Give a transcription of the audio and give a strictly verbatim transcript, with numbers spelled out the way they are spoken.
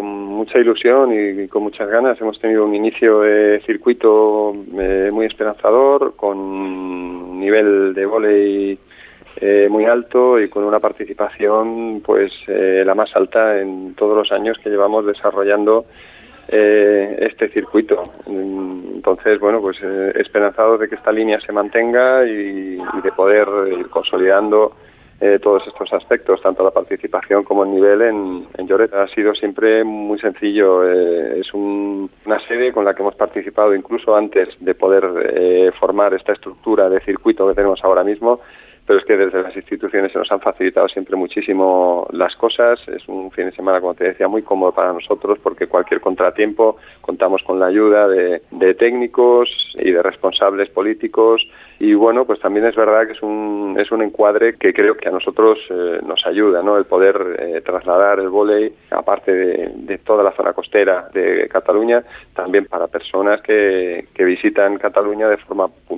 con mucha ilusión y con muchas ganas. Hemos tenido un inicio de circuito eh, muy esperanzador, con un nivel de vóley eh, muy alto y con una participación pues eh, la más alta en todos los años que llevamos desarrollando eh, este circuito. Entonces, bueno, pues eh, esperanzados de que esta línea se mantenga y, y de poder ir consolidando Eh, todos estos aspectos, tanto la participación como el nivel en, en Lloret. Ha sido siempre muy sencillo, eh, es un, una sede con la que hemos participado incluso antes de poder eh, formar esta estructura de circuito que tenemos ahora mismo, pero es que desde las instituciones se nos han facilitado siempre muchísimo las cosas. Es un fin de semana, como te decía, muy cómodo para nosotros, porque cualquier contratiempo contamos con la ayuda de, de técnicos y de responsables políticos. Y bueno, pues también es verdad que es un es un encuadre que creo que a nosotros eh, nos ayuda, ¿no? El poder eh, trasladar el vóley, aparte de, de toda la zona costera de Cataluña, también para personas que, que visitan Cataluña de forma